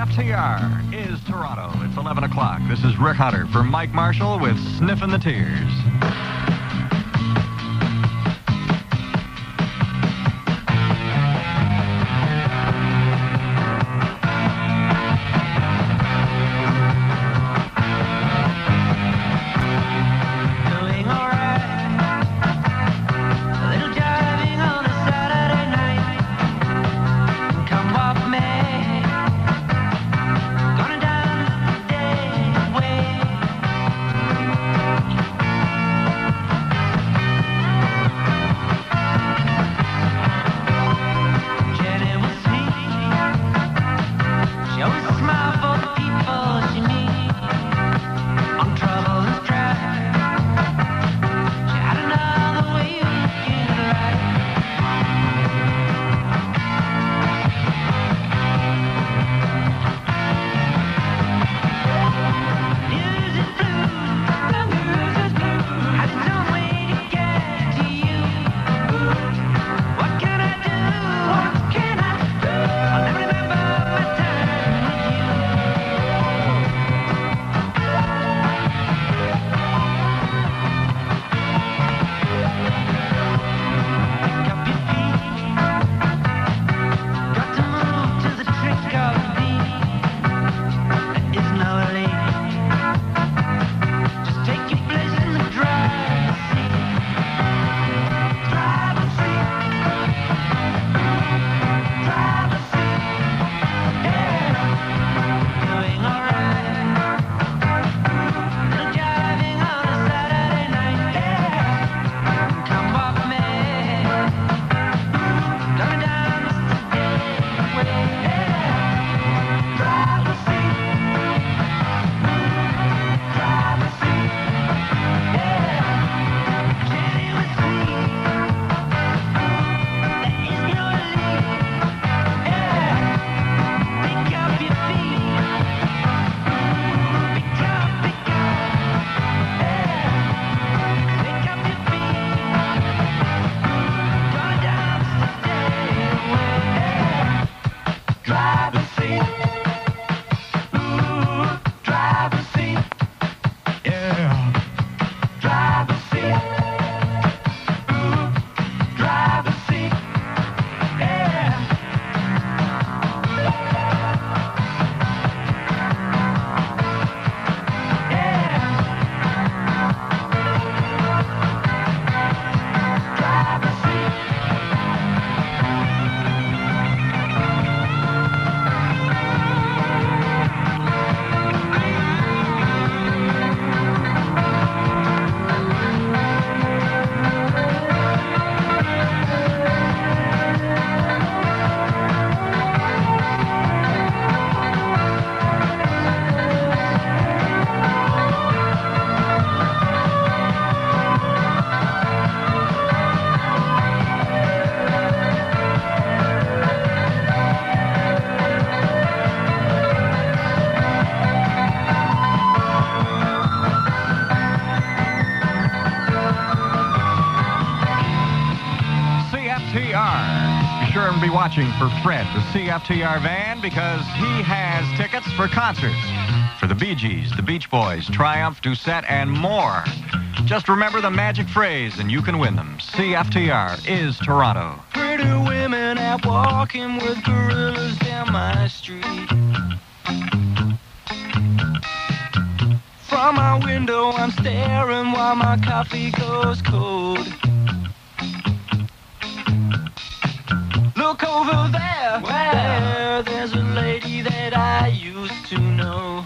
CFTR is Toronto. It's 11 o'clock. This is Rick Hunter for Mike Marshall with Sniffin' the Tears. Be sure and be watching for Fred, the CFTR van, because he has tickets for concerts for the Bee Gees, the Beach Boys, Triumph, Doucette, and more. Just remember the magic phrase and you can win them. CFTR is Toronto. Pretty women out walking with gorillas down my street. From my window I'm staring while my coffee goes cold. Look over there, there's a lady that I used to know.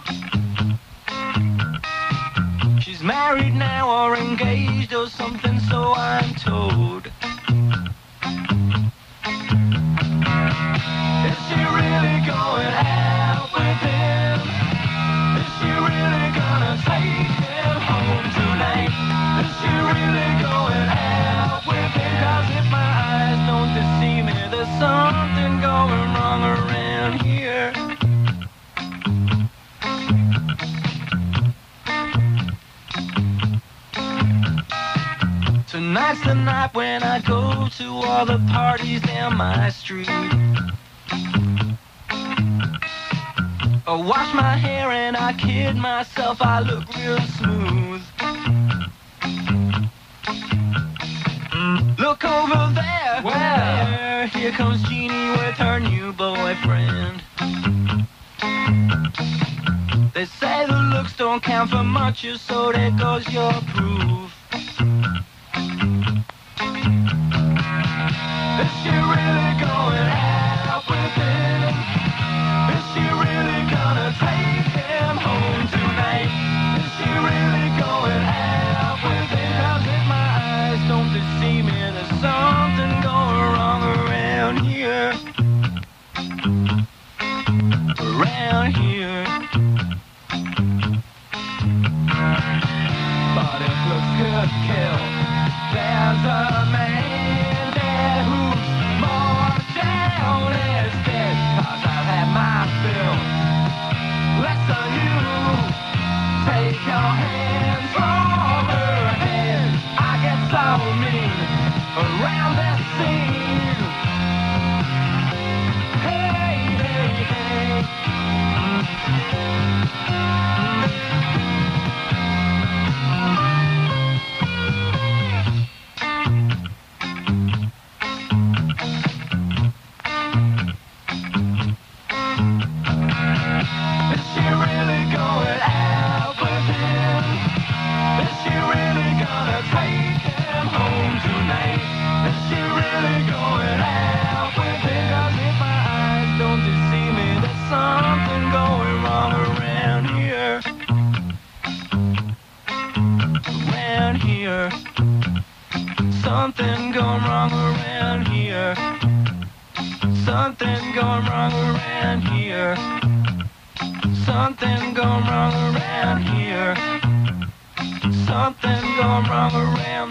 She's married now or engaged or something, so I'm told. Is she really going out with him? Is she really gonna take him home tonight? Is she really going out with him? 'Cause if my eyes don't deceive me, there's something going wrong around here. Tonight's the night when I go to all the parties down my street. Wash my hair and I kid myself, I look real smooth. Look over there, where? Here comes Jeannie with her new boyfriend. They say the looks don't count for much, so there goes your proof. Is she really going out with him? Is she really gonna take him home tonight? Is she really going out with him? 'Cause if my eyes don't deceive me, there's something going wrong around here. Around here. But if looks could kill, there's a man there who's more down as dead. 'Cause I've had my fill. Let's you take your hands from her head. I get so mean around this scene. Hey, hey, hey. Is she really going out with him? Is she really gonna take him home tonight? Is she really going out with him? 'Cause if my eyes don't deceive me, there's something going wrong around here. Around here. Something going wrong around here. Something going wrong around here. Something going wrong around here. Something going wrong around.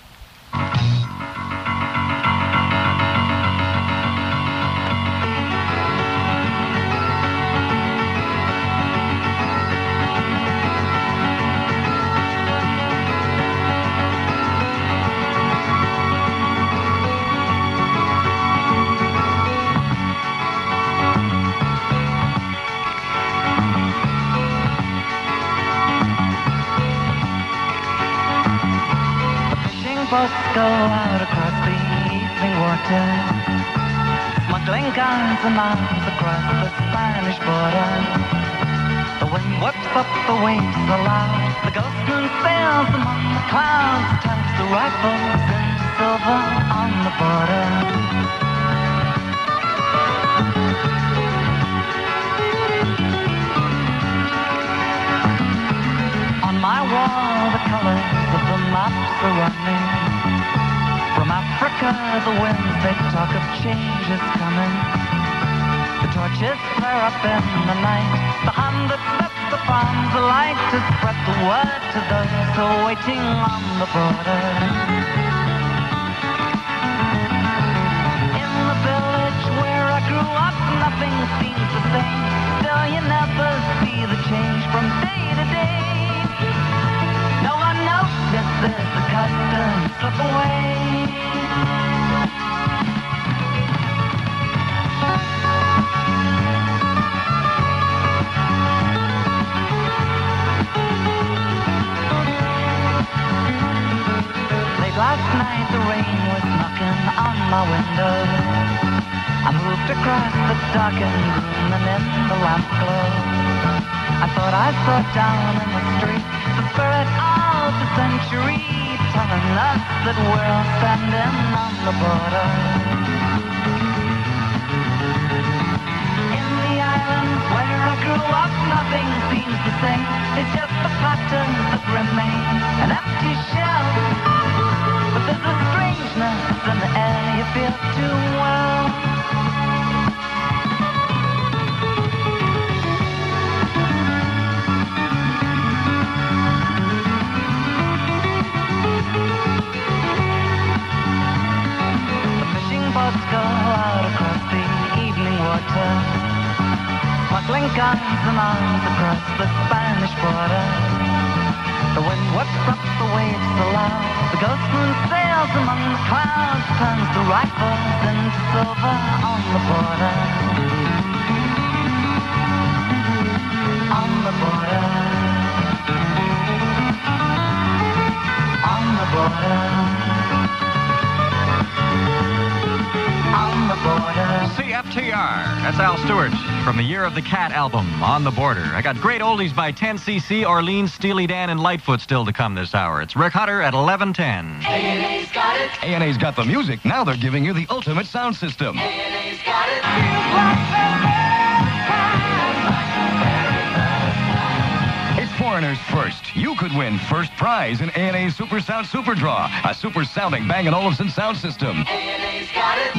Boats go out across the evening water, smuggling guns and arms across the Spanish border. The wind whips up the waves aloud, the ghost moon sails among the clouds, turns the rifles into silver on the border. On my wall, the colors of the maps are running. From Africa, the winds, they talk of change is coming. The torches flare up in the night, the hand that sets the palms alight to spread the word to those who are waiting on the border. In the village where I grew up, nothing seems the same. Still, you never see the change from day to day. No one notices the custom slip away. Late last night the rain was knocking on my window. I moved across the darkened room and in the lamp glow I thought I saw down in the street the spirit of the century, telling us that we're all standing on the border. In the islands where I grew up, nothing seems the same. It's just the patterns that remain, an empty shell. But there's a strangeness in the air you feel too well. Boats go out across the evening water, smuggling guns and arms across the Spanish border. The wind whips up the waves aloud, the ghost moon sails among the clouds, turns the rifles into silver on the border. That's Al Stewart from the Year of the Cat album, On the Border. I got great oldies by 10cc, Orleans, Steely Dan, and Lightfoot still to come this hour. It's Rick Hunter at 11:10. A&A's got it. A&A's got the music. Now they're giving you the ultimate sound system. A&A's got it. It's Foreigners First. You could win first prize in A&A Super Sound Super Draw, a super sounding Bang & Olufsen sound system. A&A's got it.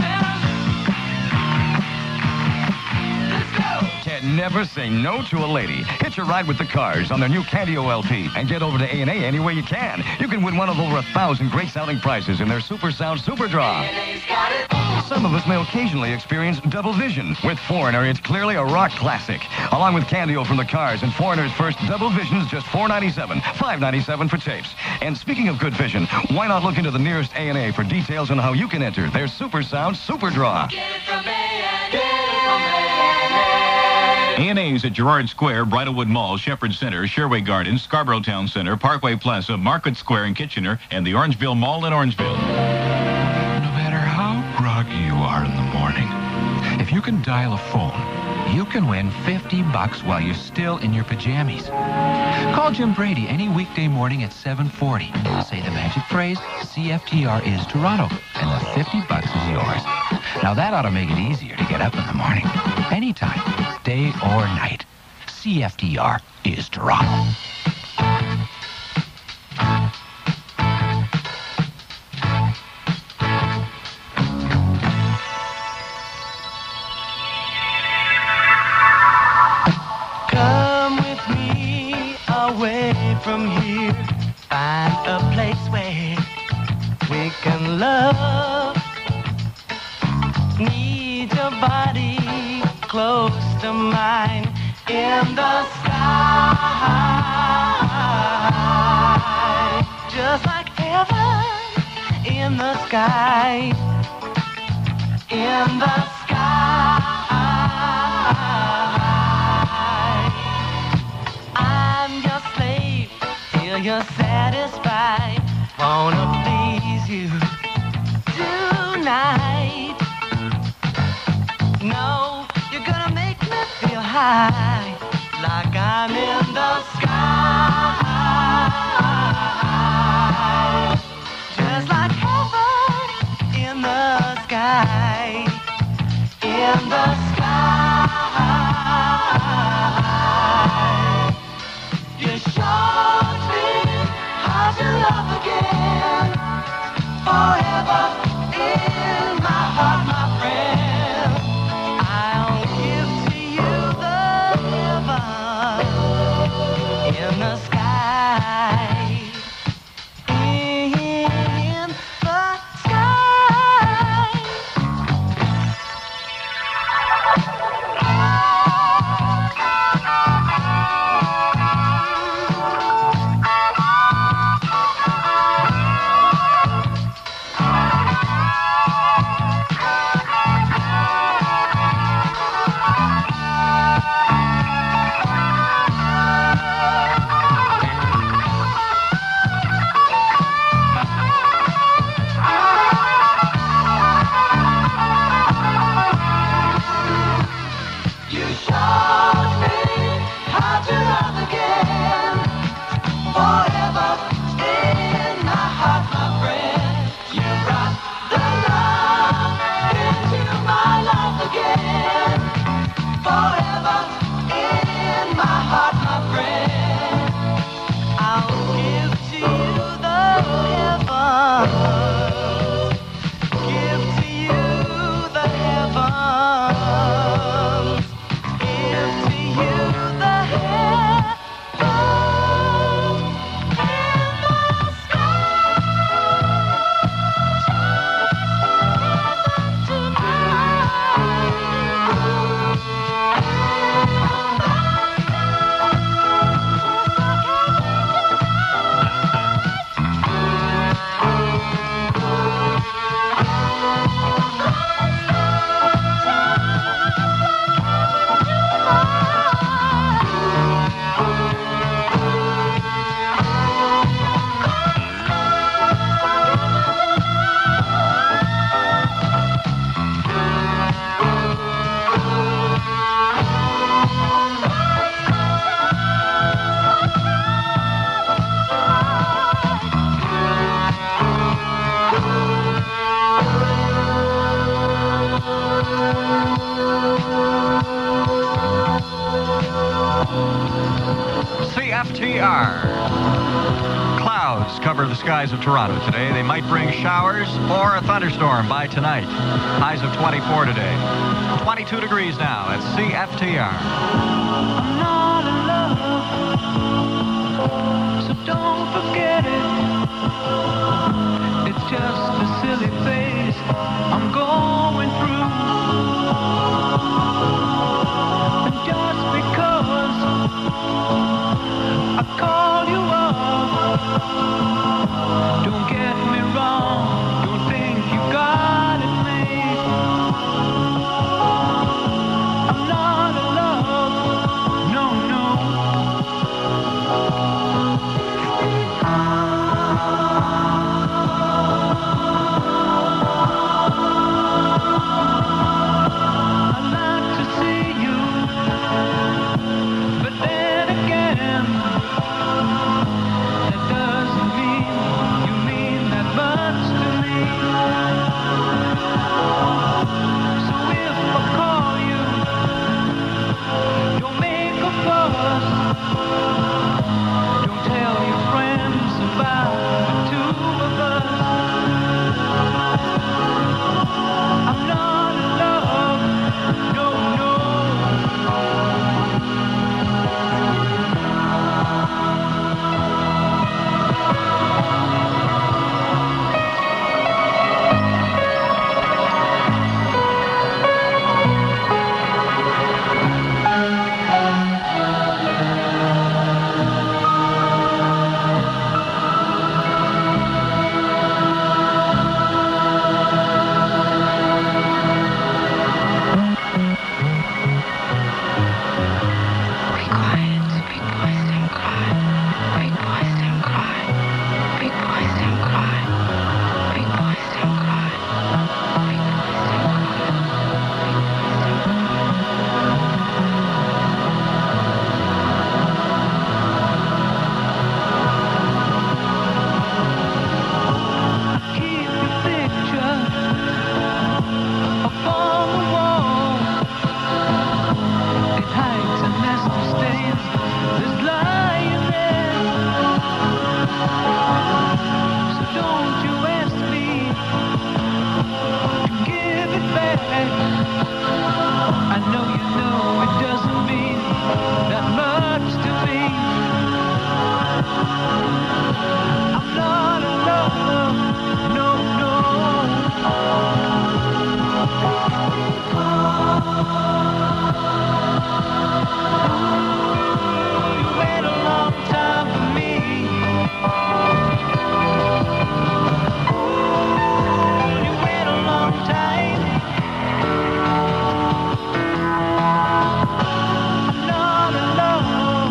Let's go. Can never say no to a lady. Hitch a ride with the Cars on their new Candio LP and get over to A&A any way you can. You can win one of over 1,000 great sounding prizes in their Super Sound Super Draw. A&A's got it. Some of us may occasionally experience double vision. With Foreigner, it's clearly a rock classic. Along with Candio from the Cars and Foreigner's First, double vision's just $4.97, $5.97 for tapes. And speaking of good vision, why not look into the nearest A&A for details on how you can enter their Super Sound Super Draw? Get it from A&A. Get it from A&A. A&A's at Girard Square, Bridlewood Mall, Shepherd Center, Sherway Gardens, Scarborough Town Center, Parkway Plaza, Market Square in Kitchener, and the Orangeville Mall in Orangeville. No matter how groggy you are in the morning, if you can dial a phone, you can win $50 while you're still in your pajamas. Call Jim Brady any weekday morning at 7:40. Say the magic phrase, CFTR is Toronto, and the $50 is yours. Now that ought to make it easier to get up in the morning. Anytime, day or night. CFTR is Toronto. Come with me away from here. Find a place where we can love. Need your body close to mine in the sky. Just like heaven in the sky. In the sky. I'm your slave till you're satisfied. Wanna please you tonight. No, you're gonna make me feel high, like I'm in the sky. Just like heaven in the sky. In the sky. You showed me how to love again. Forever in my heart, my friend. I'll give to you the heaven in the sky. In the sky. You showed me how to love again. Forever in my heart, my friend. You brought the love into my life again. Forever in my heart, my friend. I'll give to you the heavens. Give to you the heavens. Give to you the heavens in the sky. CFTR. Clouds cover the skies of Toronto today. They might bring showers or a thunderstorm by tonight. Highs of 24 today. 22 degrees now at CFTR. I'm not in love, so don't forget it. It's just a silly phase I'm going through. And just because I call you up, don't get me wrong, don't think you got it made. I'm not in love, no, no. I'd like to see you, but then again, that doesn't mean you mean that much to me. So if I call you, don't make a fuss. Don't tell your friends about the two of us. I'm not in love, no, no. Be quiet, big boys don't cry. Big boys don't cry. Big boys don't cry. Big boys don't cry. Big boys don't Keep your picture up on the wall. It hides a nest of stains that's lying there. So don't you ask me to give it back. I know you know it doesn't mean that much to me. I'm not in love, no, no. You wait a long time for me. You wait a long time. I'm not in love.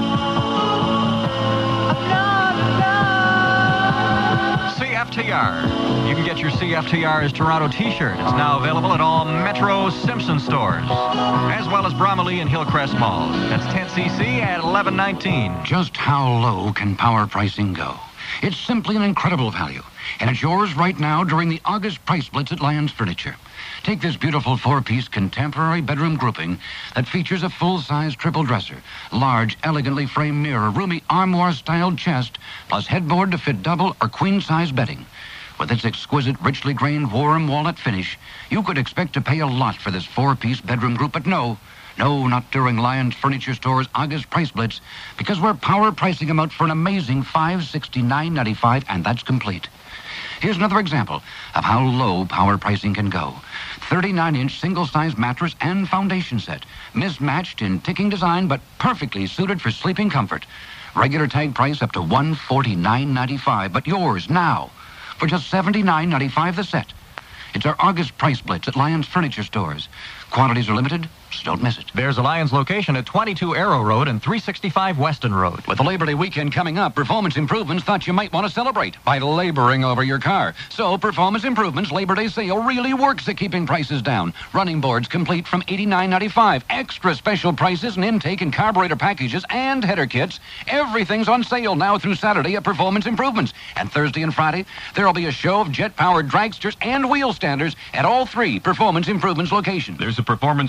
I'm not in love. CFTR. You can get your CFTR's Toronto t-shirt. It's now available at all Metro Simpson stores, as well as Bromley and Hillcrest malls. That's 10cc at $11.19. Just how low can power pricing go? It's simply an incredible value, and it's yours right now during the August price blitz at Lyons Furniture. Take this beautiful four-piece contemporary bedroom grouping that features a full-size triple dresser, large, elegantly framed mirror, roomy armoire-styled chest, plus headboard to fit double or queen-size bedding. With its exquisite, richly grained, warm walnut finish, you could expect to pay a lot for this four-piece bedroom group, but no, not during Lyons Furniture Store's August price blitz, because we're power pricing them out for an amazing $569.95, and that's complete. Here's another example of how low power pricing can go. 39-inch single-size mattress and foundation set, mismatched in ticking design, but perfectly suited for sleeping comfort. Regular tag price up to $149.95, but yours now for just $79.95 the set. It's our August price blitz at Lyons Furniture Stores. Quantities are limited, so don't miss it. There's a Lyons location at 22 Arrow Road and 365 Weston Road. With the Labor Day weekend coming up, Performance Improvements thought you might want to celebrate by laboring over your car. So Performance Improvements Labor Day sale really works at keeping prices down. Running boards complete from $89.95. Extra special prices and intake and carburetor packages and header kits. Everything's on sale now through Saturday at Performance Improvements. And Thursday and Friday, there'll be a show of jet-powered dragsters and wheel standers at all three Performance Improvements locations. There's a Performance Improvements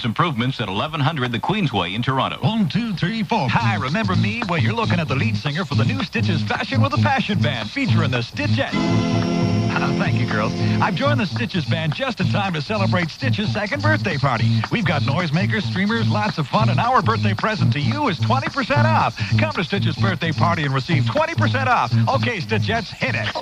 Apartments at 1100 the Queensway in Toronto. 1, 2, 3, 4. Hi, remember me? Well, you're looking at the lead singer for the new Stitches Fashion with a Passion Band featuring the Stitchettes. Thank you, girls. I've joined the Stitches Band just in time to celebrate Stitch's second birthday party. We've got noisemakers, streamers, lots of fun, and our birthday present to you is 20% off. Come to Stitch's birthday party and receive 20% off. Okay, Stitchettes, hit it.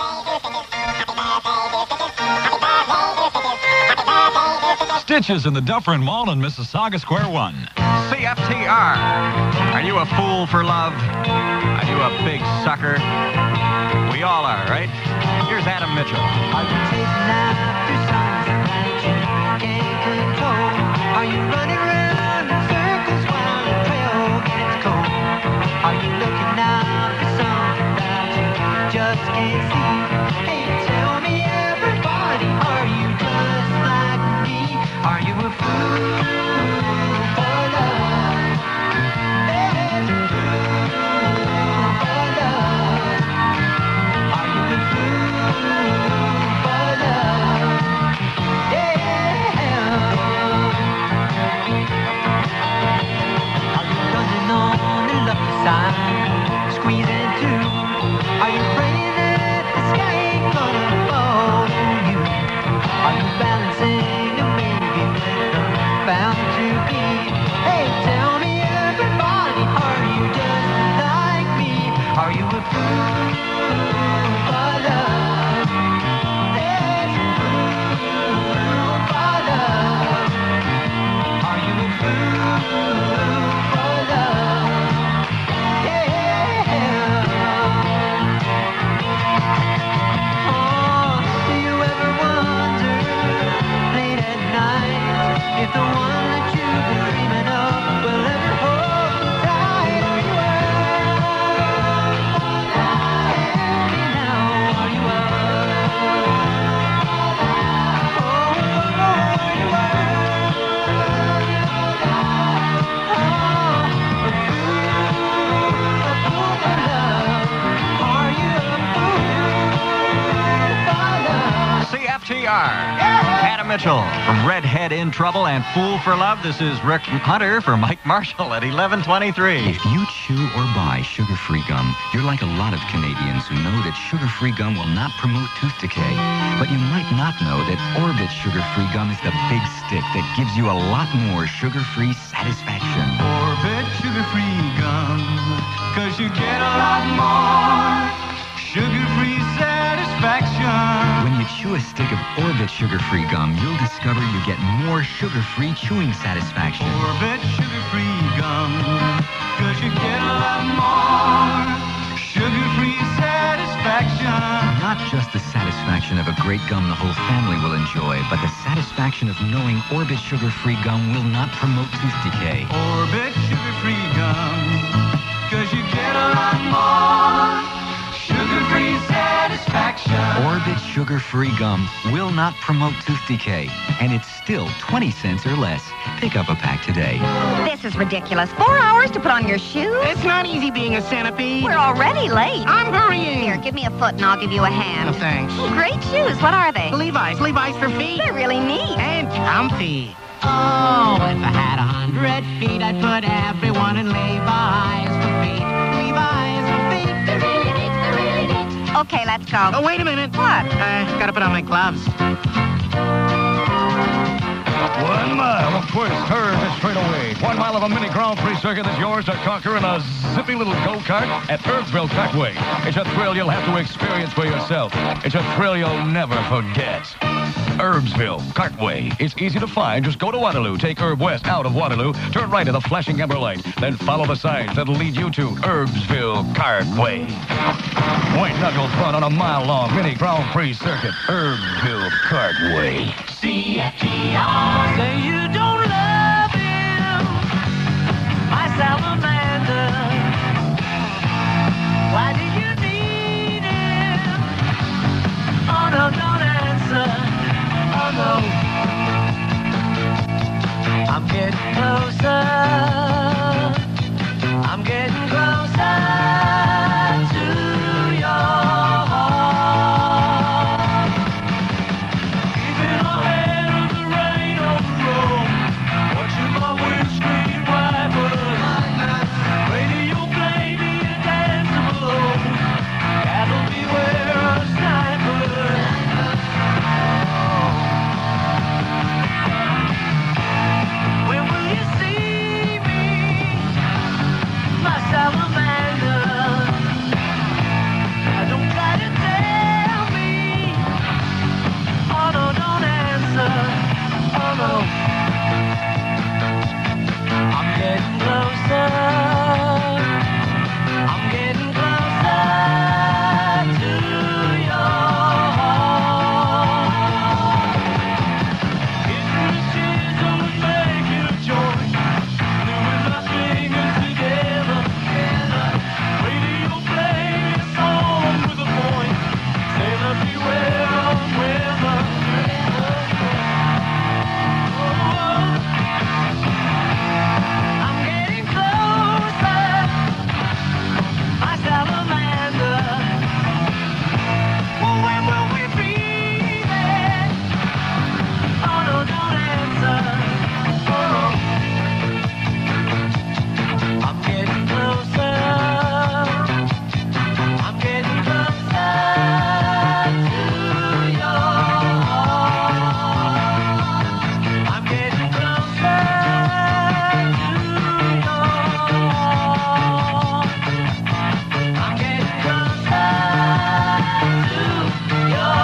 Stitches in the Dufferin Mall in Mississauga Square 1. CFTR. Are you a fool for love? Are you a big sucker? We all are, right? Here's Adam Mitchell. Are you chasing after something that you can't control? Are you running around in circles while the trail gets cold? Are you looking out for something that you just can't see? Hey, tell me everybody, are you just like me? Are you a fool for love? There's a fool for love. Are you a fool for love? Yeah. Are you running on the lucky side, squeezing through? Are you praying that the sky ain't gonna fall on you? Are you balancing a maybe with a bound to be? Hey, tell me everybody, are you just like me? Are you a fool for love? There's a fool for love. Are you a fool for love? Yeah. Oh, do you ever wonder late at night if the one that you've been dreaming of will ever hold you tight? Are you Tell me now, are you CFTR. Adam Mitchell from Redhead in Trouble and Fool for Love. This is Rick Hunter for Mike Marshall at 11:23. If you chew or buy sugar-free gum, you're like a lot of Canadians who know that sugar-free gum will not promote tooth decay. But you might not know that Orbit sugar-free gum is the big stick that gives you a lot more sugar-free satisfaction. Orbit sugar-free gum, 'cause you get a lot more sugar-free satisfaction. When you chew a stick of Orbit sugar-free gum, you'll discover you get more sugar-free chewing satisfaction. Orbit sugar-free gum, 'cause you get a lot more sugar-free satisfaction. Not just the satisfaction of a great gum the whole family will enjoy, but the satisfaction of knowing Orbit sugar-free gum will not promote tooth decay. Orbit sugar-free gum, 'cause you get a lot more sugar-free satisfaction. Orbit sugar-free gum will not promote tooth decay, and it's still 20 cents or less. Pick up a pack today. This is ridiculous. 4 hours to put on your shoes? It's not easy being a centipede. We're already late. I'm hurrying. Here, give me a foot and I'll give you a hand. No, thanks. Great shoes. What are they? Levi's. Levi's for feet. They're really neat. And comfy. Oh, if I had 100 feet, I'd put everyone in Levi's for feet. Levi's for feet. They're really neat. They're really neat. Okay, let's go. Oh, wait a minute. What? Gotta put on my gloves. 1 mile of twist, turn, and straight away. 1 mile of a mini Grand Prix circuit is yours to conquer in a zippy little go-kart at Herbsville Kartway. It's a thrill you'll have to experience for yourself. It's a thrill you'll never forget. Herbsville Kartway. It's easy to find. Just go to Waterloo, take Herb West out of Waterloo, turn right at the flashing amber light, then follow the signs that'll lead you to Herbsville Kartway. White knuckle fun on a mile-long mini Grand Prix circuit. Herbsville Kartway. CFTR. Say you don't love him, my salamander. Why do you need him? Oh no, don't answer. Oh no. I'm getting closer. I'm getting closer to your heart. Keeping ahead of the rain on the road. I'm getting closer. I'm getting closer to your heart. I'm getting closer to your heart. I'm getting closer to your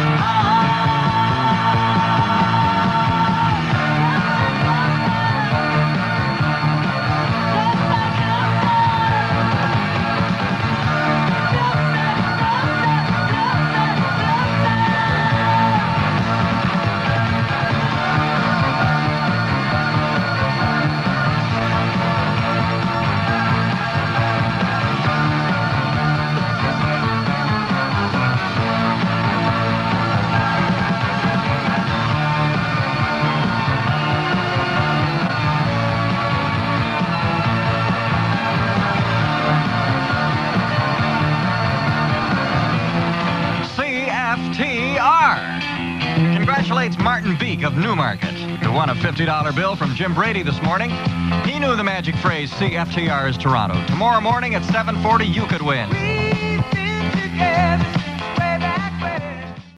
CFTR congratulates Martin Beek of Newmarket, who won a $50 bill from Jim Brady this morning. He knew the magic phrase CFTR is Toronto. Tomorrow morning at 7:40, you could win.